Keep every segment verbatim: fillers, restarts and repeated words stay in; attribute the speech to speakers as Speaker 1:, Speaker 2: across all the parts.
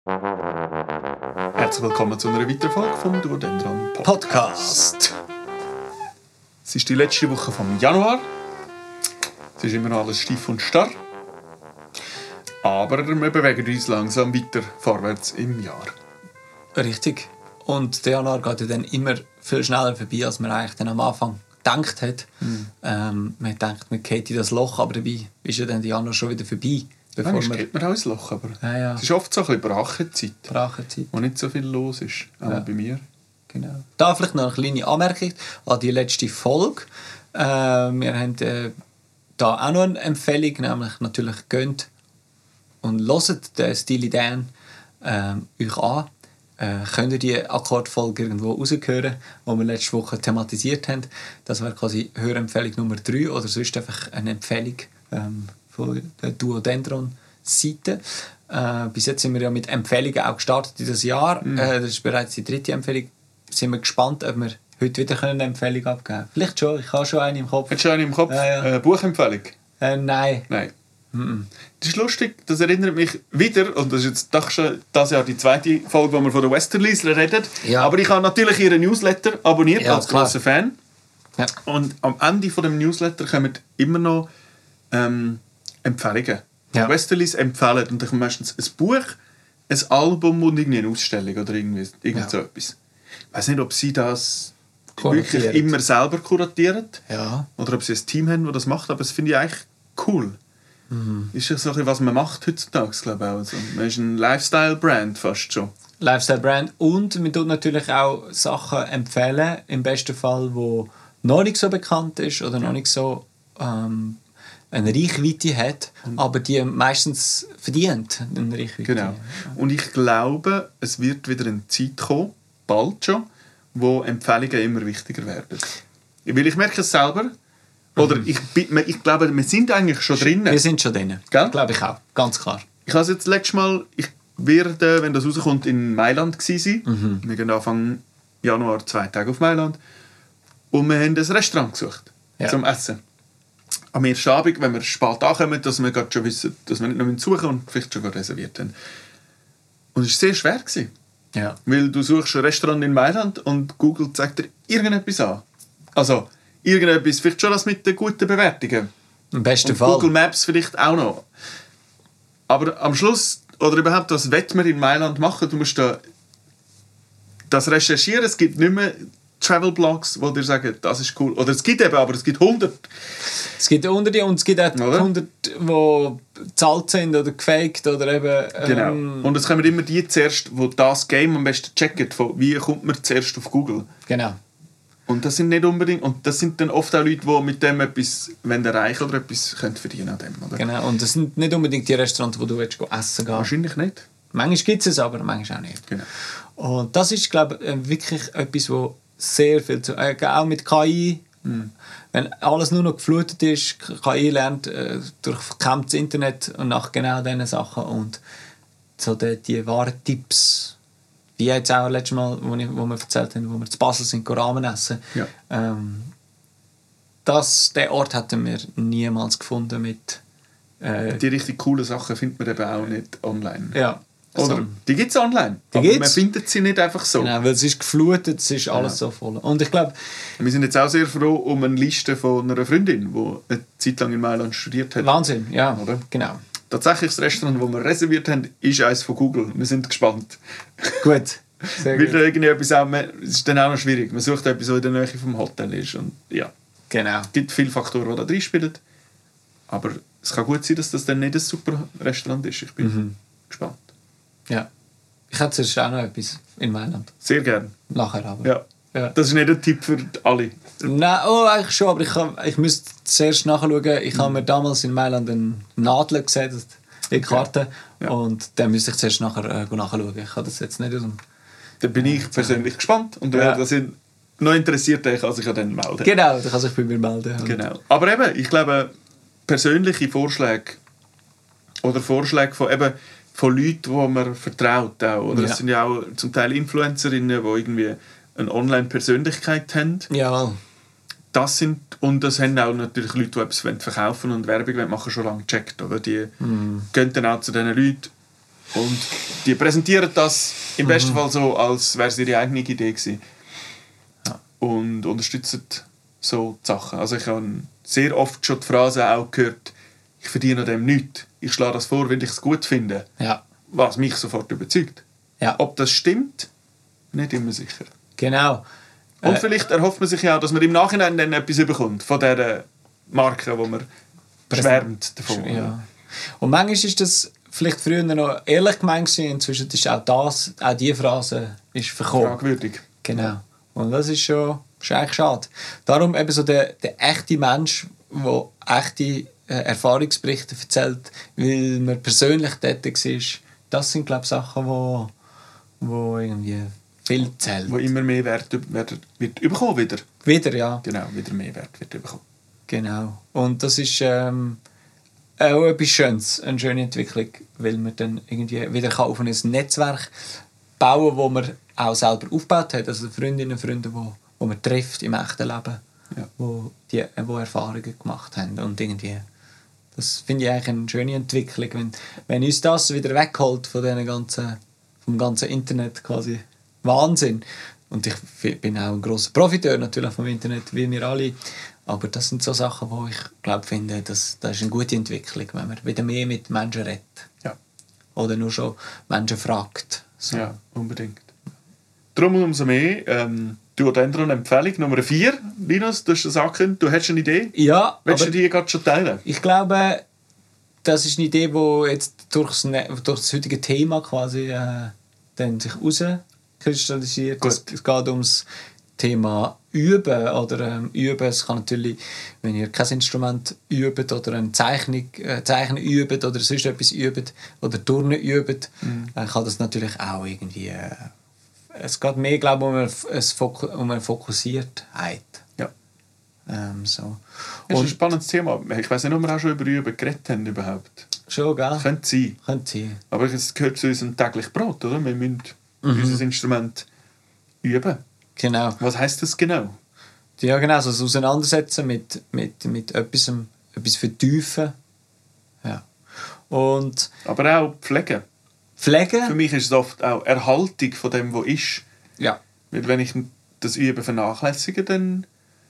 Speaker 1: Herzlich willkommen zu einer weiteren Folge vom Duodendron Podcast. Es ist die letzte Woche vom Januar. Es ist immer noch alles steif und starr. Aber wir bewegen uns langsam weiter vorwärts im Jahr.
Speaker 2: Richtig. Und der Januar geht ja dann immer viel schneller vorbei, als man eigentlich dann am Anfang gedacht hat. Mhm. Ähm, man denkt, man geht in das Loch, aber dabei ist ja dann der Januar schon wieder vorbei.
Speaker 1: Bevor Manchmal geht man auch ins Loch, aber
Speaker 2: ja, ja.
Speaker 1: es ist oft so ein bisschen Brachenzeit,
Speaker 2: Brachenzeit,
Speaker 1: wo nicht so viel los ist, auch ja. bei mir.
Speaker 2: Genau. Da vielleicht noch eine kleine Anmerkung an die letzte Folge. Äh, wir haben äh, da auch noch eine Empfehlung, nämlich natürlich geht und hört den Steely Dan äh, euch an. Äh, könnt ihr die Akkordfolge irgendwo raushören, die wir letzte Woche thematisiert haben. Das wäre quasi Hörempfehlung Nummer drei oder sonst einfach eine Empfehlung ähm, von der Duodendron-Seite. Äh, bis jetzt sind wir ja mit Empfehlungen auch gestartet in das Jahr. Mhm. Äh, das ist bereits die dritte Empfehlung. Sind wir gespannt, ob wir heute wieder eine Empfehlung abgeben können. Vielleicht schon, ich habe schon eine im Kopf.
Speaker 1: Hast du eine im Kopf?
Speaker 2: Ja, ja.
Speaker 1: Äh, Buchempfehlung?
Speaker 2: Äh, nein.
Speaker 1: Nein.
Speaker 2: Mhm.
Speaker 1: Das ist lustig, das erinnert mich wieder, und das ist jetzt doch schon das Jahr die zweite Folge, wo wir von der Westerliesler reden. Ja. Aber ich habe natürlich ihren Newsletter abonniert, ja, als grosser Fan. Ja. Und am Ende von dem Newsletter kommen immer noch ähm, Empfehlungen. Ja. Westerlies empfehlen, und dann kommt meistens ein Buch, ein Album und irgendwie eine Ausstellung oder irgendwie, irgend ja. so etwas. Ich weiß nicht, ob sie das wirklich immer selber kuratieren
Speaker 2: ja.
Speaker 1: oder ob sie ein Team haben, das das macht, aber das finde ich eigentlich cool. Mhm. Ist ja so ein bisschen, was man macht heutzutage, glaube ich auch. Also, man ist ein Lifestyle-Brand fast schon.
Speaker 2: Lifestyle-Brand, und man tut natürlich auch Sachen empfehlen, im besten Fall, die noch nicht so bekannt ist oder noch nicht so ähm, eine Reichweite hat, mhm. aber die meistens verdient eine Reichweite.
Speaker 1: Genau. Und ich glaube, es wird wieder eine Zeit kommen, bald schon, wo Empfehlungen immer wichtiger werden. Weil ich merke es selber, oder mhm. ich, ich glaube, wir sind eigentlich schon drin.
Speaker 2: Wir sind schon drin. Glaube ich auch, ganz klar.
Speaker 1: Ich habe jetzt letztes Mal, ich werde, wenn das rauskommt, in Mailand gewesen sein. Mhm. Wir gehen Anfang Januar zwei Tage auf Mailand. Und wir haben ein Restaurant gesucht ja. zum Essen. Am ersten Abend, wenn wir spät ankommen, dass wir gerade schon wissen, dass wir nicht noch suchen und vielleicht schon reserviert haben. Und es war sehr schwer gewesen.
Speaker 2: Ja.
Speaker 1: Weil du suchst ein Restaurant in Mailand und Google zeigt dir irgendetwas an. Also, irgendetwas, vielleicht schon das mit den guten Bewertungen.
Speaker 2: Im besten
Speaker 1: und
Speaker 2: Fall.
Speaker 1: Google Maps vielleicht auch noch. Aber am Schluss, oder überhaupt, was wird man in Mailand machen? Du musst da das recherchieren. Es gibt nicht mehr Travel-Blogs, die dir sagen, das ist cool. Oder es gibt eben, aber es gibt hundert.
Speaker 2: Es gibt hunderte und es gibt auch oder? hundert, die bezahlt sind oder gefaked oder eben...
Speaker 1: Genau.
Speaker 2: Ähm,
Speaker 1: und es kommen immer die zuerst, die das Game am besten checken, von wie kommt man zuerst auf Google.
Speaker 2: Genau.
Speaker 1: Und das sind nicht unbedingt... Und das sind dann oft auch Leute, die mit dem etwas erreichen oder etwas können verdienen an dem. Oder?
Speaker 2: Genau. Und das sind nicht unbedingt die Restaurants, wo du willst essen gehst.
Speaker 1: Wahrscheinlich nicht.
Speaker 2: Manchmal gibt es es, aber manchmal auch nicht.
Speaker 1: Genau.
Speaker 2: Und das ist, glaube ich, wirklich etwas, wo sehr viel zu... Äh, auch mit K I... Hm. Wenn alles nur noch geflutet ist, K I lernt äh, durch verkämmtes Internet und nach genau diesen Sachen. Und so die, die wahren Tipps, wie jetzt auch letztes Mal, wo, ich, wo wir erzählt haben, wo wir zu Basel sind, Ramen essen.
Speaker 1: Ja.
Speaker 2: Ähm, das, den Ort hätten wir niemals gefunden mit... Äh,
Speaker 1: die richtig coolen Sachen findet man eben auch nicht online.
Speaker 2: Ja.
Speaker 1: Oder
Speaker 2: so.
Speaker 1: Die gibt es online,
Speaker 2: die
Speaker 1: aber
Speaker 2: gibt's.
Speaker 1: Man findet sie nicht einfach so.
Speaker 2: Genau, weil es ist geflutet, es ist alles ja. so voll. Und ich glaube...
Speaker 1: Wir sind jetzt auch sehr froh um eine Liste von einer Freundin, die eine Zeit lang in Mailand studiert hat.
Speaker 2: Wahnsinn, ja, oder? Genau.
Speaker 1: Tatsächlich das Restaurant, das wir reserviert haben, ist eines von Google. Wir sind gespannt.
Speaker 2: Gut, sehr
Speaker 1: Weil
Speaker 2: gut.
Speaker 1: da irgendwie etwas auch, es ist dann auch noch schwierig. Man sucht etwas, das in der Nähe vom Hotel ist. Und ja,
Speaker 2: genau.
Speaker 1: Es gibt viele Faktoren, die da drin spielen. Aber es kann gut sein, dass das dann nicht ein super Restaurant ist. Ich bin mhm. gespannt.
Speaker 2: Ja. Ich hätte zuerst auch noch etwas in Mailand.
Speaker 1: Sehr gerne.
Speaker 2: Nachher aber.
Speaker 1: Ja.
Speaker 2: Ja.
Speaker 1: Das ist nicht ein Tipp für alle.
Speaker 2: Nein, oh, eigentlich schon, aber ich, kann, ich müsste zuerst nachschauen. Ich mhm. habe mir damals in Mailand eine Nadel gesetzt, die Karte, okay. ja. und dann müsste ich zuerst nachher äh, nachschauen. Ich habe das jetzt nicht aus dem...
Speaker 1: Da bin ich persönlich gespannt und wer ja. das noch interessiert, der kann sich ja dann melden.
Speaker 2: Genau, der kann sich bei mir melden.
Speaker 1: Genau. Aber eben, ich glaube, persönliche Vorschläge oder Vorschläge von eben von Leuten, die man vertraut auch. Oder ja. Es sind ja auch zum Teil Influencerinnen, die irgendwie eine Online-Persönlichkeit haben.
Speaker 2: Ja.
Speaker 1: Das sind, und das haben auch natürlich Leute, die etwas verkaufen und Werbung machen, schon lange gecheckt. Oder? Die mm. gehen dann auch zu diesen Leuten, Und die präsentieren das im mhm. besten Fall so, als wäre es ihre eigene Idee gewesen. Ja. Und unterstützen so die Sachen. Also ich habe sehr oft schon die Phrase auch gehört, ich verdiene an dem nichts. Ich schlage das vor, weil ich es gut finde.
Speaker 2: Ja.
Speaker 1: Was mich sofort überzeugt.
Speaker 2: Ja.
Speaker 1: Ob das stimmt, nicht immer sicher.
Speaker 2: Genau.
Speaker 1: Und äh, vielleicht erhofft man sich ja auch, dass man im Nachhinein dann etwas bekommt von dieser Marke, wo man schwärmt davon.
Speaker 2: Ja. Und manchmal ist das vielleicht früher noch ehrlich gemeint, inzwischen ist auch das, auch diese Phrase ist verkommen.
Speaker 1: Fragwürdig.
Speaker 2: Genau. Und das ist schon ist eigentlich schade. Darum eben so der, der echte Mensch, der echte äh, Erfahrungsberichte erzählt, weil man persönlich dort war, das sind, glaube ich, Sachen, wo, wo irgendwie viel zählt.
Speaker 1: Wo immer mehr Wert wird, wird bekommen wieder.
Speaker 2: Wieder, ja.
Speaker 1: Genau, wieder mehr Wert wird bekommen.
Speaker 2: Genau. Und das ist ähm, auch etwas Schönes, eine schöne Entwicklung, weil man dann irgendwie wieder auf ein Netzwerk bauen kann, das man auch selber aufgebaut hat. Also Freundinnen und Freunde, die wo man trifft im echten Leben,
Speaker 1: ja.
Speaker 2: wo die wo Erfahrungen gemacht haben. Und irgendwie, das finde ich eigentlich eine schöne Entwicklung, wenn, wenn uns das wieder wegholt von den ganzen, vom ganzen Internet quasi. Wahnsinn. Und ich bin auch ein grosser Profiteur natürlich vom Internet, wie wir alle. Aber das sind so Sachen, wo ich glaube, finde, dass, das ist eine gute Entwicklung, wenn man wieder mehr mit Menschen redet.
Speaker 1: Ja.
Speaker 2: Oder nur schon Menschen fragt. So.
Speaker 1: Ja, unbedingt. Darum umso mehr, ähm, du hast eine Empfehlung Nummer vier, Linus, du hast das angekündigt, du hast eine Idee?
Speaker 2: Ja.
Speaker 1: Willst du die gerade schon teilen?
Speaker 2: Ich glaube, das ist eine Idee, die jetzt durch das, durch das heutige Thema quasi äh, dann sich rauskristallisiert. Es, es geht ums Thema Üben oder ähm, Üben. Es kann natürlich, wenn ihr kein Instrument übt oder eine Zeichnung, äh, Zeichnen übt oder sonst etwas übt oder Turnen übt, mhm. dann kann das natürlich auch irgendwie... Äh, es geht mehr, glaube ich, um eine, Fokus, um eine Fokussiertheit.
Speaker 1: Ja.
Speaker 2: Ähm, so.
Speaker 1: Das ist ein spannendes Thema. Ich weiß nicht, ob wir auch schon über Üben geredet haben überhaupt.
Speaker 2: Schon, gell?
Speaker 1: Könnte sein.
Speaker 2: Könnte sein.
Speaker 1: Aber es gehört zu unserem täglichen Brot, oder? Wir müssen
Speaker 2: mhm.
Speaker 1: unser Instrument üben.
Speaker 2: Genau.
Speaker 1: Was heisst das genau?
Speaker 2: Ja, genau. Also das Auseinandersetzen mit, mit, mit etwas, etwas vertiefen. Ja. Und
Speaker 1: aber auch pflegen.
Speaker 2: Pflegen?
Speaker 1: Für mich ist es oft auch Erhaltung von dem, was ist.
Speaker 2: Ja.
Speaker 1: Weil wenn ich das Üben vernachlässige, dann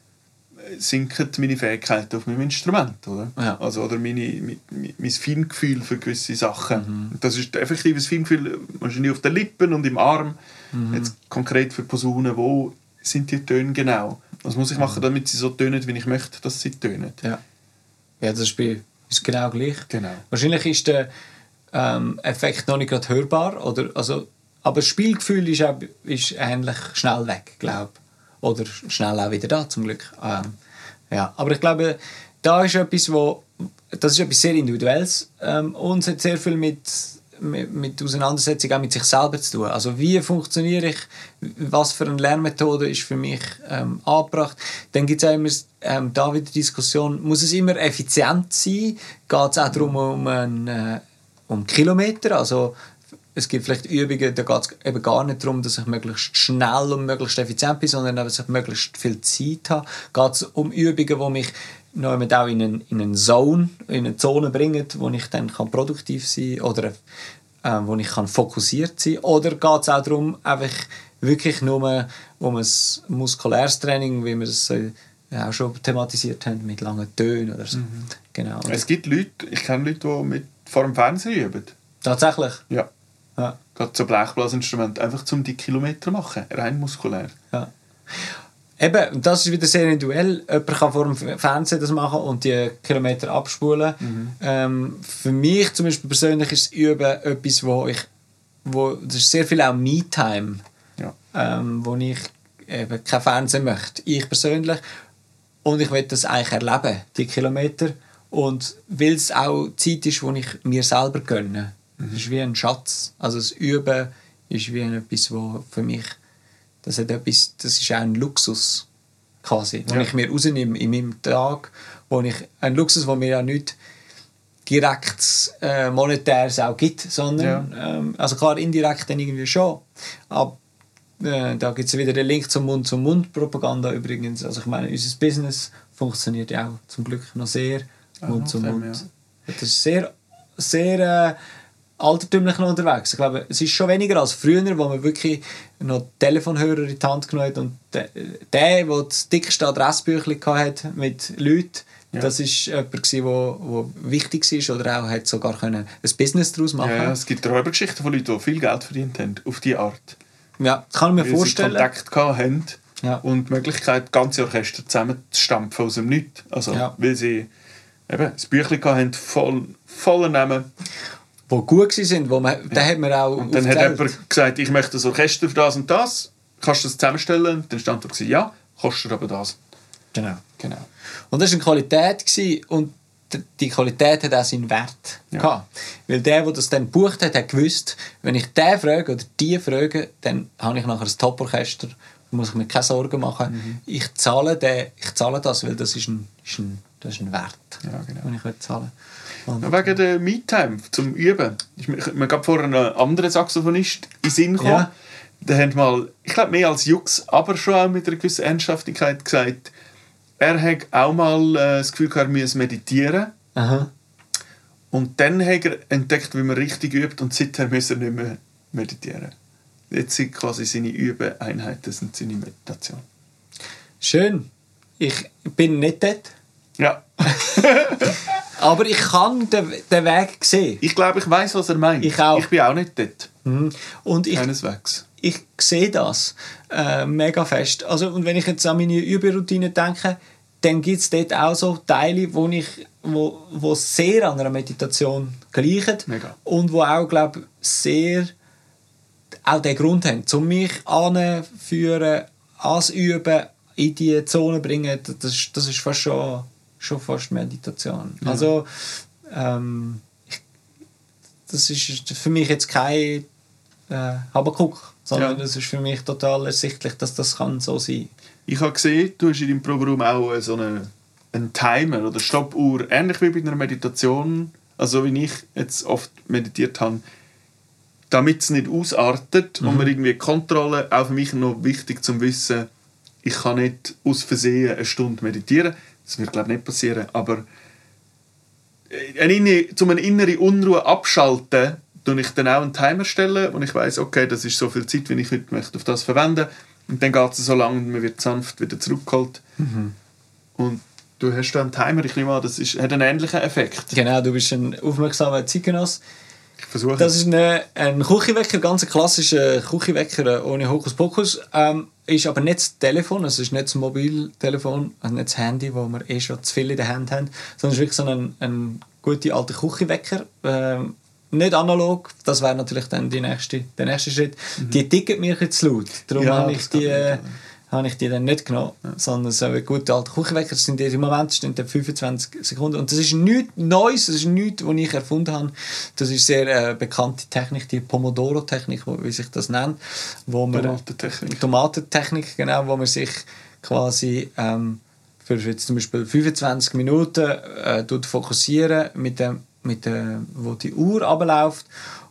Speaker 1: sinken meine Fähigkeiten auf meinem Instrument. Oder,
Speaker 2: ja.
Speaker 1: also, oder meine, mein, mein Feingefühl für gewisse Sachen.
Speaker 2: Mhm.
Speaker 1: Das ist effektiv ein Feingefühl wahrscheinlich auf den Lippen und im Arm. Mhm. Jetzt konkret für Posaunen, wo sind die Töne genau? Was muss ich machen, damit sie so tönen, wie ich möchte, dass sie tönen?
Speaker 2: Ja, ja das ist bei uns genau gleich.
Speaker 1: Genau.
Speaker 2: Wahrscheinlich ist der ähm, Effekt noch nicht gerade hörbar, oder, also, aber das Spielgefühl ist, auch, ist ähnlich schnell weg, glaube ich. Oder schnell auch wieder da, zum Glück. Ähm, ja. Aber ich glaube, da ist etwas, wo, das ist etwas sehr Individuelles ähm, und es hat sehr viel mit, mit, mit Auseinandersetzung auch mit sich selber zu tun. Also wie funktioniere ich, was für eine Lernmethode ist für mich ähm, angebracht. Dann gibt es auch immer ähm, da wieder Diskussion, muss es immer effizient sein? Geht es auch darum, um, einen, äh, um Kilometer? Also es gibt vielleicht Übungen, da geht es eben gar nicht darum, dass ich möglichst schnell und möglichst effizient bin, sondern dass ich möglichst viel Zeit habe. Geht es um Übungen, die mich noch auch in eine, in eine Zone, in eine Zone bringen, wo ich dann kann produktiv sein kann oder äh, wo ich kann fokussiert sein kann. Oder geht es auch darum, einfach wirklich nur um ein muskuläres Training, wie wir es äh, auch schon thematisiert haben, mit langen Tönen oder so. Mhm. Genau.
Speaker 1: Es gibt Leute, ich kenne Leute, die mit, vor dem Fernsehen üben.
Speaker 2: Tatsächlich?
Speaker 1: Ja.
Speaker 2: Ja.
Speaker 1: Gerade so Blechblasinstrument, einfach um die Kilometer machen, rein muskulär.
Speaker 2: Ja. Eben, das ist wieder sehr individuell. Jemand kann vor dem Fernsehen das machen und die Kilometer abspulen. Mhm. Ähm, für mich zum Beispiel persönlich ist das Üben etwas, wo ich, wo, das ist sehr viel auch Me-Time,
Speaker 1: ja.
Speaker 2: ähm, wo ich eben kein Fernsehen möchte. Ich persönlich. Und ich will das eigentlich erleben, die Kilometer. Und weil es auch Zeit ist, die ich mir selber gönne. Das ist wie ein Schatz. Also das Üben ist wie etwas, wo für mich, das, hat etwas, das ist auch ein Luxus, quasi, den ja. ich mir rausnehme in meinem Tag. Wo ich, ein Luxus, der mir ja nicht direkt äh, monetäres auch gibt, sondern, ja. ähm, also klar, indirekt dann irgendwie schon. Aber äh, da gibt es wieder den Link zum Mund-zu-Mund-Propaganda übrigens. Also ich meine, unser Business funktioniert ja auch zum Glück noch sehr Mund-zu-Mund. Ja. Das ist sehr, sehr... Äh, altertümlicher unterwegs. Ich glaube, es ist schon weniger als früher, wo man wirklich noch Telefonhörer in die Hand genommen hat und der, der, der das dickste Adressbüchlein hatte mit Leuten, ja. das war jemand, der wichtig war oder auch hat sogar können ein Business daraus machen konnte.
Speaker 1: Ja, es gibt Räubergeschichten von Leuten, die viel Geld verdient haben, auf diese Art.
Speaker 2: Ja, kann ich mir
Speaker 1: Weil
Speaker 2: vorstellen.
Speaker 1: Sie Kontakt hatten
Speaker 2: ja.
Speaker 1: und die Möglichkeit, ganze Orchester zusammenzustampfen aus dem Nichts. Also, ja. Weil sie eben das Büchlein hatten, voll, voller Namen.
Speaker 2: Die gut waren, wo man, ja. hat man auch
Speaker 1: und dann hat jemand gesagt, ich möchte das Orchester für das und das, kannst du das zusammenstellen? Und dann stand da, ja, kostet aber das.
Speaker 2: Genau. genau. Und das war eine Qualität und die Qualität hat auch seinen Wert ja. gehabt. Weil der, der das dann gebucht hat, hat gewusst, wenn ich den frage oder die frage, dann habe ich nachher ein Top-Orchester, muss ich mir keine Sorgen machen. Mhm. Ich, zahle den, ich zahle das, weil das ist ein, ist ein, das ist ein Wert,
Speaker 1: ja, genau.
Speaker 2: den ich zahlen will.
Speaker 1: Ja, wegen der Me-Time zum Üben. Ich, mir gab vorher einen anderen Saxophonist in den Sinn gekommen. Ja. Der hat mal, ich glaube mehr als Jux, aber schon auch mit einer gewissen Ernsthaftigkeit gesagt, er hat auch mal äh, das Gefühl gehabt, er müsse meditieren.
Speaker 2: Aha.
Speaker 1: Und dann hat er entdeckt, wie man richtig übt und seither muss er nicht mehr meditieren. Jetzt sind quasi seine Übeeinheiten sind seine Meditation.
Speaker 2: Schön. Ich bin nicht dort.
Speaker 1: Ja.
Speaker 2: Aber ich kann den, den Weg sehen.
Speaker 1: Ich glaube, ich weiß, was er meint.
Speaker 2: Ich auch.
Speaker 1: Ich bin auch nicht dort.
Speaker 2: Mhm. Und ich,
Speaker 1: Keineswegs.
Speaker 2: Ich sehe das äh, mega fest. Also, und wenn ich jetzt an meine Überoutine denke, dann gibt es dort auch so Teile, wo, ich, wo, wo sehr an einer Meditation gleichen.
Speaker 1: Mega.
Speaker 2: Und wo auch, glaube sehr auch den Grund haben, um mich anzuführen, ans Üben, in die Zone bringen, das, das ist fast schon, schon fast Meditation. Ja. Also ähm, ich, das ist für mich jetzt kein äh, Habakuk, sondern ja. das ist für mich total ersichtlich, dass das kann so sein.
Speaker 1: Ich habe gesehen, du hast in deinem Programm auch so eine, einen Timer oder Stoppuhr, ähnlich wie bei einer Meditation, also wie ich jetzt oft meditiert habe, damit es nicht ausartet mhm. und man irgendwie Kontrolle, auch für mich noch wichtig zu wissen, ich kann nicht aus Versehen eine Stunde meditieren, das wird glaube ich nicht passieren, aber eine, um eine innere Unruhe abschalten, stelle ich dann auch einen Timer stellen und ich weiss, okay, das ist so viel Zeit, wie ich heute möchte auf das verwenden. Und dann geht es so lange und man wird sanft wieder zurückgeholt. Mhm. Und du hast da einen Timer, ich nehme an, das ist, hat einen ähnlichen Effekt.
Speaker 2: Genau, du bist ein aufmerksamer Zeitgenoss.
Speaker 1: Ich versuche.
Speaker 2: Das ist eine, ein Küchenwecker, ganz klassischer Küchenwecker ohne Hokuspokus. Ähm, ist aber nicht das Telefon, es ist nicht das Mobiltelefon, also nicht das Handy, wo wir eh schon zu viel in der Hand haben, sondern es ist wirklich so ein, ein guter alter Küchenwecker. Ähm, Nicht analog, das wäre natürlich dann die nächste, der nächste Schritt. Mhm. Die ticken mir jetzt zu laut. Darum ja, habe ich, die, äh, habe ich die dann nicht genommen. Ja. Sondern so ein guter alter Küchenwecker. Das sind im Moment stehen fünfundzwanzig Sekunden. Und das ist nichts Neues, das ist nichts, was ich erfunden habe. Das ist eine sehr äh, bekannte Technik, die Pomodoro-Technik, wie sich das nennt. Wo man,
Speaker 1: Tomatentechnik.
Speaker 2: Tomatentechnik, genau, wo man sich quasi ähm, für jetzt zum Beispiel fünfundzwanzig Minuten äh, fokussieren mit dem mit der, wo die Uhr abläuft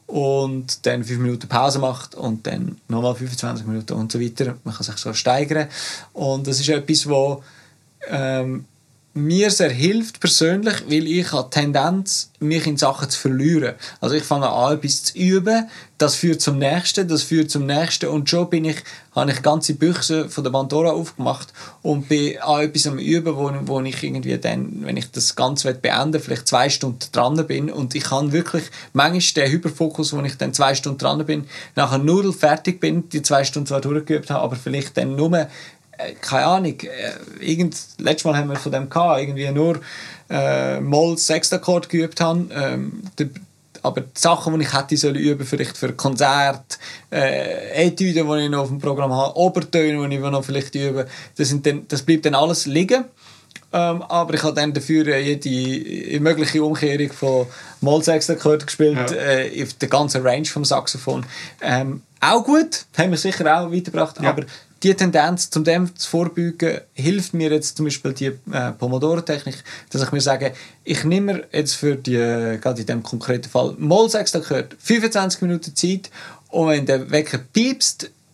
Speaker 2: und dann fünf Minuten Pause macht und dann nochmal fünfundzwanzig Minuten und so weiter. Man kann sich so steigern. Und das ist etwas, was ähm, mir sehr hilft persönlich, weil ich habe die Tendenz, mich in Sachen zu verlieren. Also ich fange an, etwas zu üben, das führt zum Nächsten, das führt zum Nächsten und schon bin ich, habe ich ganze Büchse von der Pandora aufgemacht und bin an etwas am Üben, wo, wo ich irgendwie dann, wenn ich das Ganze beenden will, vielleicht zwei Stunden dran bin und ich kann wirklich, manchmal der Hyperfokus, wo ich dann zwei Stunden dran bin, nachher nur fertig bin, die zwei Stunden zwar durchgeübt habe, aber vielleicht dann nur keine Ahnung, irgend, letztes Mal haben wir von dem gehabt, irgendwie nur äh, Moll Sechstakkord geübt haben, ähm, die, aber die Sachen, die ich hätte sollen üben, vielleicht für Konzert, äh, Etüden, die ich noch auf dem Programm habe, Obertöne, die ich noch vielleicht übe, das, sind dann, das bleibt dann alles liegen. Ähm, aber ich habe dann dafür jede mögliche Umkehrung von Moll Sechstakkord gespielt, ja. äh, auf der ganzen Range vom Saxophon. Ähm, auch gut, haben wir sicher auch weitergebracht, ja. Aber die Tendenz, um dem zu vorbeugen, hilft mir jetzt zum Beispiel die äh, Pomodoro-Technik, dass ich mir sage, ich nehme mir jetzt für die, gerade in diesem konkreten Fall, Moll Sechstakkord, fünfundzwanzig Minuten Zeit und wenn der Wecker piepst,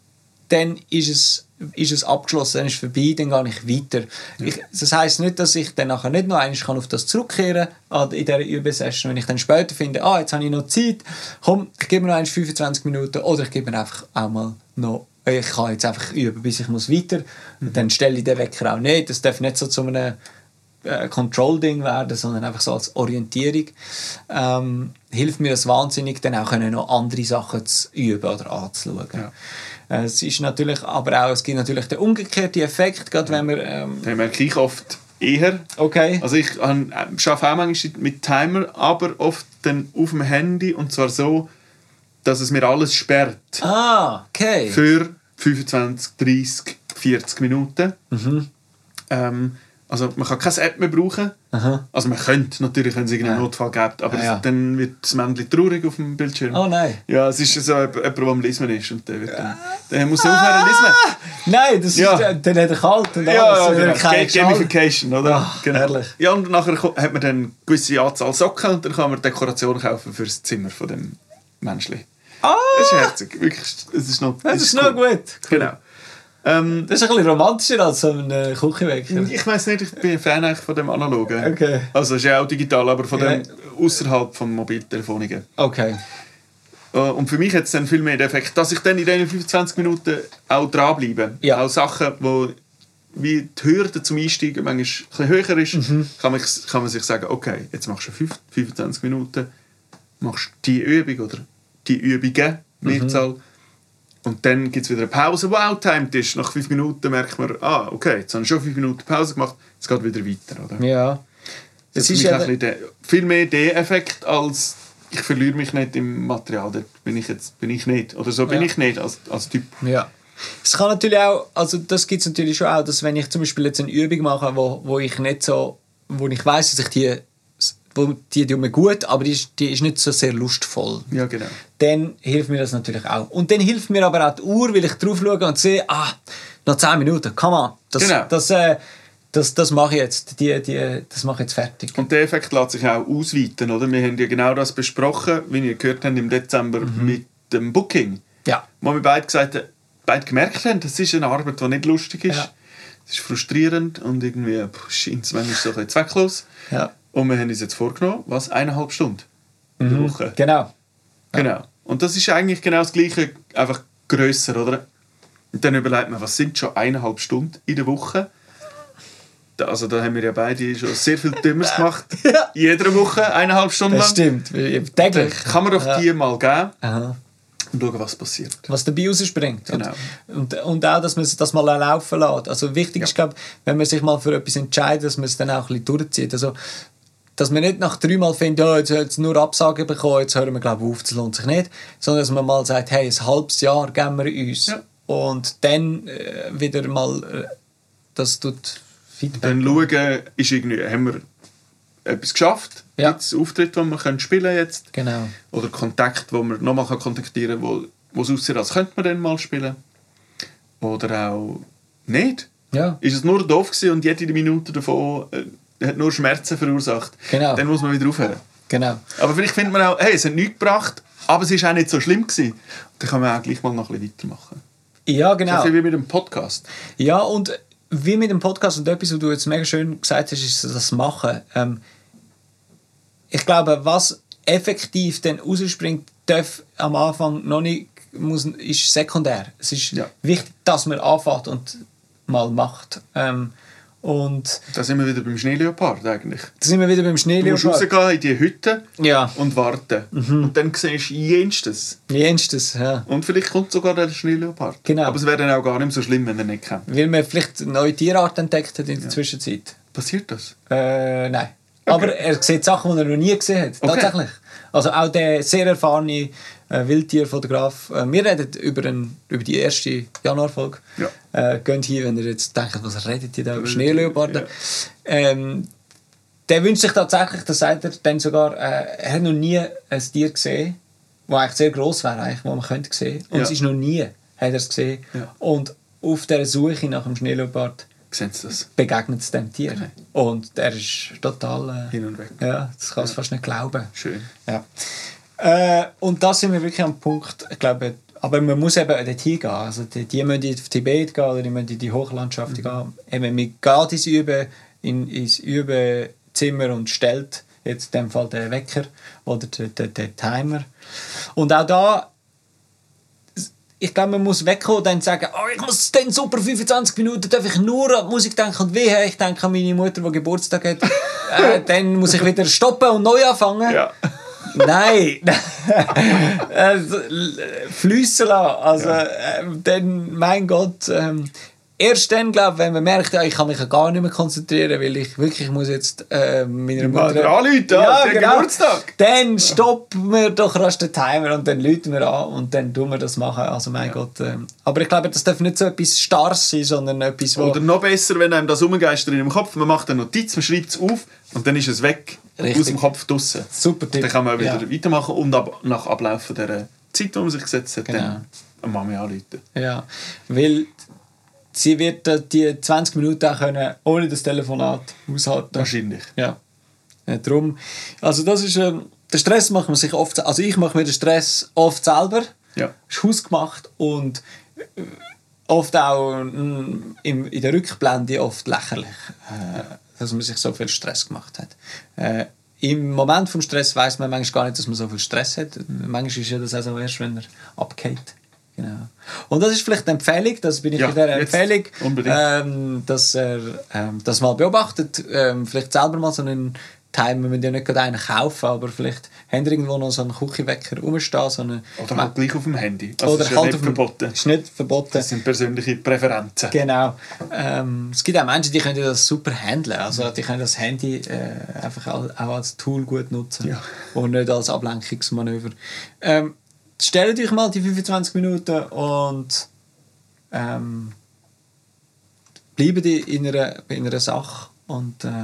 Speaker 2: dann ist es, ist es abgeschlossen, dann ist es vorbei, dann gehe ich weiter. Ja. Ich, das heisst nicht, dass ich dann nachher nicht noch einmal auf das zurückkehren kann in dieser Übesession, wenn ich dann später finde, ah, jetzt habe ich noch Zeit, komm, ich gebe mir noch fünfundzwanzig Minuten oder ich gebe mir einfach auch mal noch, ich kann jetzt einfach üben, bis ich muss weiter. Mhm. Dann stelle ich den Wecker auch nicht. Das darf nicht so zu einem äh, Control-Ding werden, sondern einfach so als Orientierung. Ähm, hilft mir das wahnsinnig, dann auch können noch andere Sachen zu üben oder anzuschauen. Ja. Äh, es ist natürlich, aber auch, es gibt natürlich den umgekehrten Effekt, gerade wenn wir... Ähm,
Speaker 1: den merke ich oft eher.
Speaker 2: Okay.
Speaker 1: Also ich arbeite auch manchmal mit Timer, aber oft dann auf dem Handy und zwar so, dass es mir alles sperrt.
Speaker 2: Ah, okay.
Speaker 1: Für fünfundzwanzig, dreißig, vierzig Minuten.
Speaker 2: Mhm.
Speaker 1: Ähm, also man kann keine App mehr brauchen. Aha. Also man könnte natürlich, wenn es irgendeinen ja. Notfall gibt, aber ah, ja. dann wird das Männchen traurig auf dem Bildschirm.
Speaker 2: Oh nein.
Speaker 1: Ja, es ist so jemand, der am Lesen ist und der, wird dann, der muss so aufhören zu lesen.
Speaker 2: Nein, das
Speaker 1: ja.
Speaker 2: ist, dann hat er kalt und
Speaker 1: ja,
Speaker 2: alles.
Speaker 1: Ja, genau. Gamification, oder?
Speaker 2: Ach,
Speaker 1: genau.
Speaker 2: Herrlich.
Speaker 1: Ja, und nachher hat man dann eine gewisse Anzahl Socken und dann kann man Dekoration kaufen für das Zimmer von dem Menschli.
Speaker 2: Ah!
Speaker 1: Das ist herzig, wirklich. Das ist noch,
Speaker 2: das das ist noch cool. Gut. Cool.
Speaker 1: Genau. Ähm,
Speaker 2: das ist ein bisschen romantischer als so ein äh, Küchenwecker.
Speaker 1: Ich weiss nicht, ich bin ein Fan von dem Analogen.
Speaker 2: Okay.
Speaker 1: Also es ist ja auch digital, aber von dem außerhalb vom Mobiltelefonigen.
Speaker 2: Okay.
Speaker 1: Und für mich hat es dann viel mehr den Effekt, dass ich dann in diesen fünfundzwanzig Minuten auch dranbleibe. Ja. Auch Sachen, wo wie die Hürde zum Einsteigen manchmal ein bisschen höher ist, mhm. kann, man, kann man sich sagen, okay, jetzt machst du fünfundzwanzig Minuten, machst die Übung oder die Übungen, Mehrzahl. Mhm. Und dann gibt es wieder eine Pause, die auch timed ist. Nach fünf Minuten merkt man, ah, okay, jetzt habe ich schon fünf Minuten Pause gemacht, jetzt geht wieder weiter. Oder?
Speaker 2: Ja.
Speaker 1: Das, das ist ja der, viel mehr der Effekt, als ich verliere mich nicht im Material. Da bin ich jetzt bin ich nicht. Oder so bin ja. ich nicht als, als Typ.
Speaker 2: Ja. Es kann natürlich auch, also das gibt es natürlich schon auch, dass wenn ich zum Beispiel jetzt eine Übung mache, wo, wo ich nicht so, wo ich weiss, dass ich die wo die tut mir gut, aber die ist, die ist nicht so sehr lustvoll.
Speaker 1: Ja, genau.
Speaker 2: Dann hilft mir das natürlich auch. Und dann hilft mir aber auch die Uhr, weil ich drauf schaue und sehe, ah, noch zehn Minuten, come on. Das,
Speaker 1: genau.
Speaker 2: das, äh, das, das mache ich jetzt. Die, die, das mache ich jetzt fertig.
Speaker 1: Und der Effekt lässt sich auch ausweiten, oder? Wir haben ja genau das besprochen, wie ihr gehört habt, im Dezember mhm. mit dem Booking.
Speaker 2: Ja.
Speaker 1: Wo wir beide gesagt haben, beide gemerkt haben, das ist eine Arbeit, die nicht lustig ist.
Speaker 2: Ja.
Speaker 1: Es ist frustrierend und irgendwie scheint es manchmal so ein bisschen zwecklos.
Speaker 2: Ja.
Speaker 1: Und wir haben uns jetzt vorgenommen, was, eineinhalb Stunden in der
Speaker 2: mhm,
Speaker 1: Woche.
Speaker 2: Genau.
Speaker 1: Genau. Und das ist eigentlich genau das Gleiche, einfach grösser, oder? Und dann überlegt man, was sind schon eineinhalb Stunden in der Woche? Also da haben wir ja beide schon sehr viel Dümmeres gemacht.
Speaker 2: Ja.
Speaker 1: Jede Woche eineinhalb Stunden
Speaker 2: lang. Das stimmt, täglich.
Speaker 1: Dann kann man doch ja. die mal geben.
Speaker 2: Aha.
Speaker 1: Und schauen, was passiert.
Speaker 2: Was dabei rausspringt.
Speaker 1: Genau.
Speaker 2: Und, und auch, dass man das mal laufen lässt. Also wichtig ja. ist, glaube, wenn man sich mal für etwas entscheidet, dass man es dann auch ein bisschen durchzieht. Also, dass man nicht nach dreimal findet, ja, jetzt hat es nur Absagen bekommen, jetzt hören wir glaube auf, das lohnt sich nicht. Sondern dass man mal sagt, hey, ein halbes Jahr geben wir uns. Ja. Und dann äh, wieder mal äh, das tut Feedback.
Speaker 1: Dann schauen, ist irgendwie, haben wir etwas geschafft?
Speaker 2: Ja.
Speaker 1: Gibt es Auftritte, die wir können spielen jetzt?
Speaker 2: Genau.
Speaker 1: Oder Kontakt, wo man nochmal kontaktieren kann, wo, wo es aussieht, als könnte man dann mal spielen. Oder auch nicht.
Speaker 2: Ja.
Speaker 1: Ist es nur doof gewesen und jede Minute davon äh, hat nur Schmerzen verursacht.
Speaker 2: Genau.
Speaker 1: Dann muss man wieder aufhören.
Speaker 2: Genau.
Speaker 1: Aber vielleicht findet man auch, hey, es hat nichts gebracht, aber es war auch nicht so schlimm gewesen. Dann kann man auch gleich mal noch ein bisschen weitermachen.
Speaker 2: Ja, genau.
Speaker 1: So wie mit dem Podcast.
Speaker 2: Ja, und wie mit dem Podcast und etwas, was du jetzt mega schön gesagt hast, ist das Machen. Ähm, ich glaube, was effektiv dann rausspringt, darf am Anfang noch nicht, muss, ist sekundär. Es ist
Speaker 1: ja.
Speaker 2: wichtig, dass man anfängt und mal macht. Ähm, und
Speaker 1: da sind wir wieder beim Schneeleopard eigentlich.
Speaker 2: Da sind wir wieder beim Schneeleopard.
Speaker 1: Du musst rausgehen in die Hütte
Speaker 2: ja.
Speaker 1: und warten.
Speaker 2: Mhm.
Speaker 1: Und dann siehst du jenstes.
Speaker 2: Jenstes, ja.
Speaker 1: Und vielleicht kommt sogar der Schneeleopard.
Speaker 2: Genau.
Speaker 1: Aber es wäre dann auch gar nicht so schlimm, wenn er nicht kommt.
Speaker 2: Weil man vielleicht eine neue Tierart entdeckt hat in der ja. Zwischenzeit.
Speaker 1: Passiert das?
Speaker 2: Äh, nein. Okay. Aber er sieht Sachen, die er noch nie gesehen hat. Okay. Tatsächlich. Also auch der sehr erfahrene äh, Wildtierfotograf. Äh, wir reden über, ein, über die erste Januarfolge.
Speaker 1: Ja.
Speaker 2: Äh, geht hin, wenn ihr jetzt denkt, was redet ihr da über Schneeleoparden? Ja. Ähm, der wünscht sich tatsächlich, das sagt er dann sogar, äh, er hat noch nie ein Tier gesehen, das eigentlich sehr gross wäre, eigentlich, das man könnte sehen. Und ja. es ist noch nie, hat er es gesehen.
Speaker 1: Ja.
Speaker 2: Und auf dieser Suche nach dem Schneeleopard
Speaker 1: das?
Speaker 2: begegnet es dem Tier. Okay. Und er ist total... Äh,
Speaker 1: hin und weg.
Speaker 2: Ja, das kannst du ja. fast nicht glauben.
Speaker 1: Schön.
Speaker 2: Ja. Äh, und da sind wir wirklich am Punkt, ich glaube, aber man muss eben dort hingehen. Also die, die müssen auf Tibet gehen oder die müssen in die Hochlandschaften mhm. gehen. Eben, man geht ins Üben, in, ins Übezimmer und stellt jetzt in dem Fall den Wecker oder den, den, den Timer. Und auch da, ich glaube, man muss wegkommen und dann sagen, oh, ich muss dann super fünfundzwanzig Minuten, darf ich nur an die Musik denken und wehe, ich denke an meine Mutter, die Geburtstag hat. äh, dann muss ich wieder stoppen und neu anfangen. Ja. Nein! also, fliessen lassen. Also, ja. äh, dann, mein Gott, ähm, erst dann, glaube ich, wenn man merkt, ja, ich kann mich gar nicht mehr konzentrieren, weil ich wirklich muss jetzt äh, meiner Mutter...
Speaker 1: anrufen, ja, ja, genau. Geburtstag!
Speaker 2: Dann stoppen wir doch rasch den Timer und dann rufen wir an und dann tun wir das machen. Also mein ja. Gott. Äh, aber ich glaube, das darf nicht so etwas Starres sein, sondern etwas, wo...
Speaker 1: Oder noch besser, wenn einem das umgeistert in dem Kopf, man macht eine Notiz, man schreibt es auf und dann ist es weg. Richtig. Aus dem Kopf draussen.
Speaker 2: Super Tipp.
Speaker 1: Dann kann man wieder ja. weitermachen und ab, nach Ablauf dieser Zeit, die man sich gesetzt hat, genau. dann eine Mami anrufen.
Speaker 2: Ja, weil sie wird die zwanzig Minuten auch können, ohne das Telefonat aushalten.
Speaker 1: Wahrscheinlich.
Speaker 2: Ja. ja darum, also das ist, ähm, der Stress macht man sich oft, also ich mache mir den Stress oft selber,
Speaker 1: ja.
Speaker 2: ist hausgemacht und oft auch in, in der Rückblende oft lächerlich. Äh, dass man sich so viel Stress gemacht hat. Äh, Im Moment vom Stress weiss man manchmal gar nicht, dass man so viel Stress hat. Manchmal ist ja das auch erst, wenn er abgeht. Genau. Und das ist vielleicht eine Empfehlung, das bin ich ja, bei dieser Empfehlung, ähm, dass er ähm, das mal beobachtet, ähm, vielleicht selber mal so einen Timer, wir müssen ja nicht gerade einen kaufen, aber vielleicht haben wir irgendwo noch so einen Küchenwecker rumstehen. So eine,
Speaker 1: oder halt gleich auf dem Handy. Also
Speaker 2: oder
Speaker 1: ist ja
Speaker 2: halt
Speaker 1: nicht
Speaker 2: auf dem,
Speaker 1: verboten.
Speaker 2: Ist nicht verboten.
Speaker 1: Das sind persönliche Präferenzen.
Speaker 2: Genau. Ähm, es gibt auch Menschen, die können das super handeln. Also die können das Handy äh, einfach auch als Tool gut nutzen. Ja. Und nicht als Ablenkungsmanöver. Ähm, stellt euch mal die fünfundzwanzig Minuten und ähm, bleibt in einer, in einer Sache. Und äh,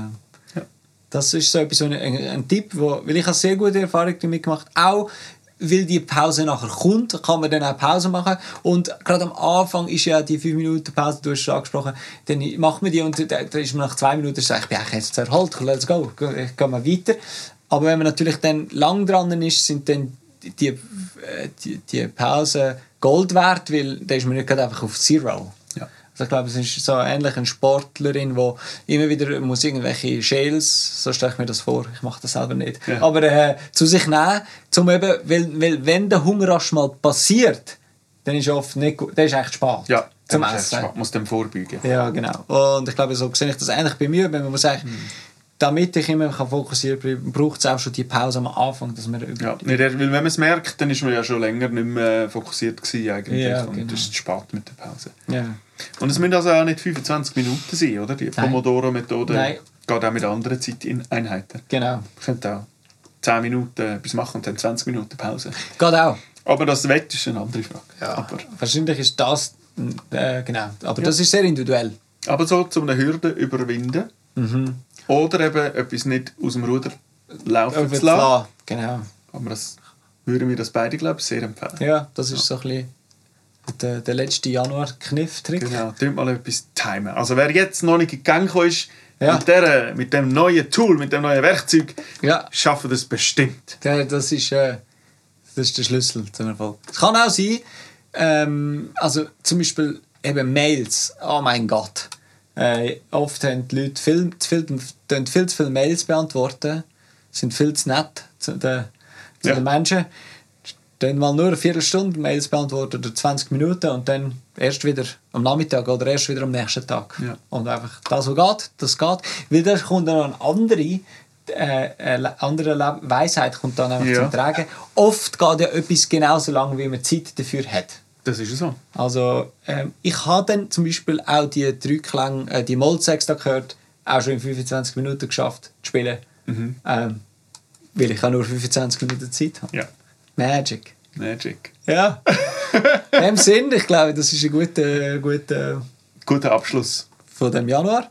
Speaker 2: das ist so etwas, ein, ein, ein Tipp, wo, weil ich habe sehr gute Erfahrungen damit gemacht. Auch weil die Pause nachher kommt, kann man dann auch Pause machen. Und gerade am Anfang ist ja die fünf Minuten Pause, du hast es angesprochen, dann macht man die und da ist man nach zwei Minuten so, ich bin eigentlich jetzt erholt, let's go, ich gehe mal weiter. Aber wenn man natürlich dann lang dran ist, sind dann die, die, die Pause Gold wert, weil dann ist man nicht gerade einfach auf Zero. Also ich glaube, es ist so ähnlich eine Sportlerin, die immer wieder muss irgendwelche Shales, so stelle ich mir das vor, ich mache das selber nicht, ja. aber äh, zu sich nehmen, zum eben, weil, weil wenn der Hungerrasch mal passiert, dann ist oft nicht gut, dann ist echt spät.
Speaker 1: Ja, zum Essen. Man muss dem vorbeugen.
Speaker 2: Ja, genau. Und ich glaube, so sehe ich das ähnlich bei mir, wenn man muss eigentlich, mhm. damit ich immer fokussiert bleiben kann, braucht es auch schon die Pause am Anfang, dass man
Speaker 1: ja, nicht, weil wenn man es merkt, dann ist man ja schon länger nicht mehr fokussiert gewesen eigentlich ja, und genau. es ist spät mit der Pause.
Speaker 2: Ja.
Speaker 1: Und es müssen also auch nicht fünfundzwanzig Minuten sein, oder? Die Pomodoro-Methode geht auch mit anderen Zeiteinheiten.
Speaker 2: Genau.
Speaker 1: Man könnte auch zehn Minuten etwas machen und dann zwanzig Minuten Pause.
Speaker 2: Geht auch.
Speaker 1: Aber das Wett ist eine andere Frage.
Speaker 2: Ja, aber wahrscheinlich ist das, äh, genau, aber ja. das ist sehr individuell.
Speaker 1: Aber so, um eine Hürde überwinden
Speaker 2: mhm.
Speaker 1: oder eben etwas nicht aus dem Ruder laufen zu lassen.
Speaker 2: Genau.
Speaker 1: Aber das würden wir das beide, glaube ich, sehr empfehlen.
Speaker 2: Ja, das ist ja. so ein bisschen der, der letzte Januar-Kniff-Trick.
Speaker 1: Genau, tut mal etwas timen. Also wer jetzt noch nicht in Gang ist, ja. mit, der, mit dem neuen Tool, mit dem neuen Werkzeug,
Speaker 2: ja.
Speaker 1: schaffen das bestimmt.
Speaker 2: Ja, das, ist, äh, das ist der Schlüssel zum Erfolg. Es kann auch sein, ähm, also zum Beispiel eben Mails, oh mein Gott. Äh, oft haben die Leute viel, viel, viel zu viele Mails beantworten, sind viel zu nett zu den, zu ja. den Menschen. Dann mal nur eine Viertelstunde Mails beantworten oder zwanzig Minuten und dann erst wieder am Nachmittag oder erst wieder am nächsten Tag.
Speaker 1: Ja.
Speaker 2: Und einfach das, was geht, das geht. Weil da kommt dann eine andere, äh, eine andere Weisheit kommt dann einfach ja. zum Tragen. Oft geht ja etwas genauso lang, wie man Zeit dafür hat.
Speaker 1: Das ist so.
Speaker 2: Also ähm, ich habe dann zum Beispiel auch die Drückklang, äh, die Moldsechs gehört, auch schon in fünfundzwanzig Minuten geschafft zu spielen.
Speaker 1: Mhm.
Speaker 2: Ähm, weil ich auch nur fünfundzwanzig Minuten Zeit habe.
Speaker 1: Ja.
Speaker 2: Magic.
Speaker 1: Magic.
Speaker 2: Ja. In dem Sinn, ich glaube, das ist ein guter, guter,
Speaker 1: guter Abschluss
Speaker 2: von dem Januar.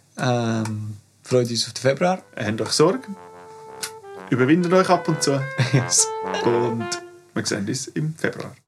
Speaker 2: Ähm, freut uns auf den Februar.
Speaker 1: Habt euch Sorge. Überwindet euch ab und zu.
Speaker 2: Yes.
Speaker 1: Und wir sehen uns im Februar.